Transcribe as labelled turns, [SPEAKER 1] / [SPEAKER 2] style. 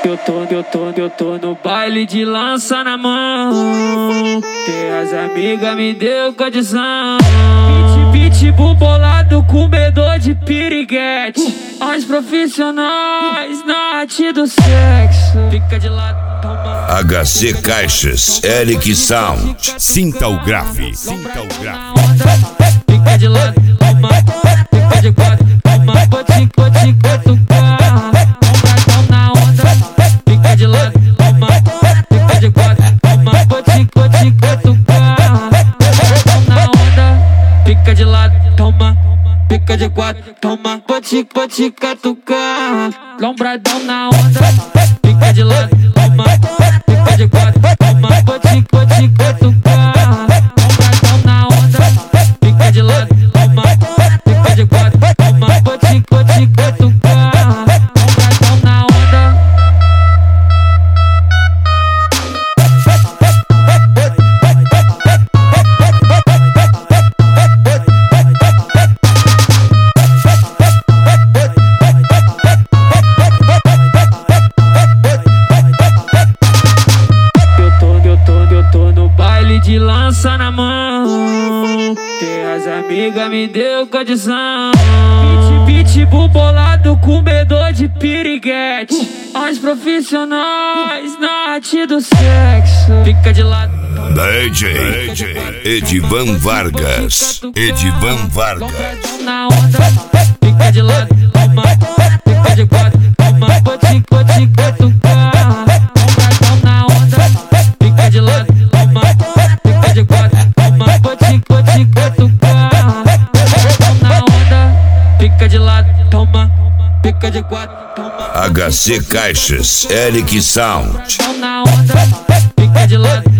[SPEAKER 1] Eu tô no baile de lança na mão. Tem as amigas me deu condição. Pitbull bolado com medo de piriguete. As profissionais na arte do sexo. Fica de lado, toma.
[SPEAKER 2] HC Caixas, Eric Sound. Sinta o grave.
[SPEAKER 1] Fica de lado, toma. Fica de quatro, toma. Vou te catucar. Bombadão na onda. Fica de lado, toma. Fica de quatro, toma. Vou te catucar. Bombadão na onda. Fica de lado, toma. Fica de quatro, toma. Vou te catucar. Lombradão na onda. Fica de lado, toma. Fica de quatro, toma. Vou te catucar. Lombradão na onda. Fica de lado, toma. Fica de quatro, toma. Vou te catucar. Lombradão na onda. Eu tô no baile de lança na mão. Tem as amigas me deu condição. Pitbull bolado com medo de piriguete. As profissionais na arte do sexo. Fica de lado.
[SPEAKER 2] DJ Edivan Vargas.
[SPEAKER 1] Na onda. Fica de lado, toma. Fica de quatro, toma. Vou te catucar. Lombradão na onda. Fica de lado, toma. Fica de quatro, toma. Vou te catucar. Lombradão na onda. Fica de lado, toma. Fica de quatro, toma.
[SPEAKER 2] HC Caixas, Eric Sound.
[SPEAKER 1] Na onda. Fica de lado.